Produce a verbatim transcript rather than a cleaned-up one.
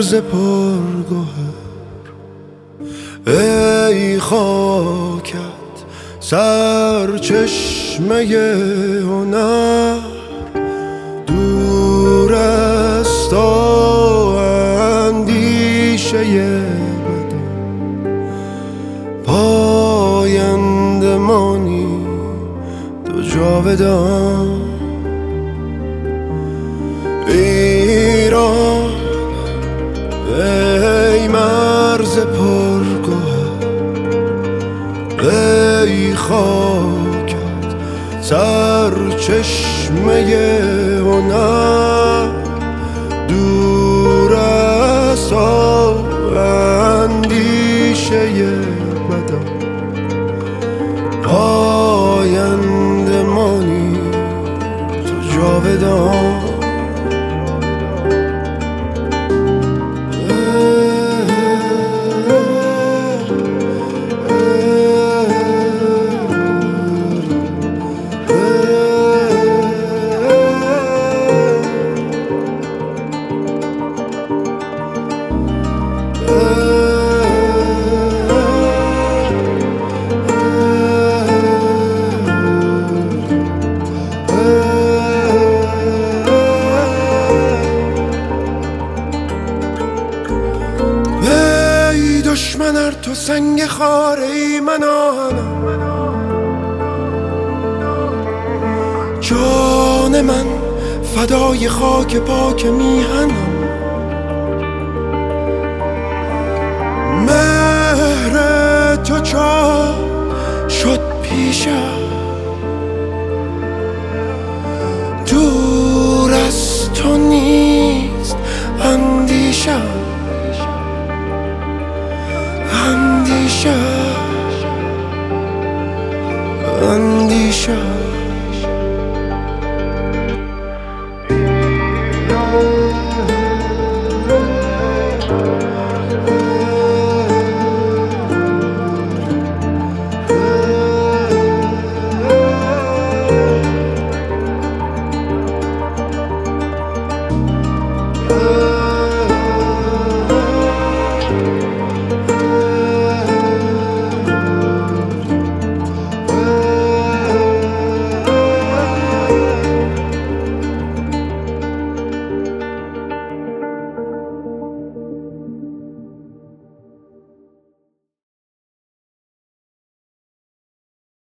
مرز پرگوهر، ای خاکت سرچشمه هنر، دور است اندیشه بدم، پاینده مانی تو جاودان. ایران ای مرز پرگوهر، ای خاکت سرچشمه هنر، دور است اندیشه بدم، پاینده مانی تو جاودان. دشمن ار تو سنگ خاره ای من آهنم، جان من فدای خاک پاک میهنم. مهر تو چا شد پیشم، دور از تو نیست اندیشم، اندیشه اندیشه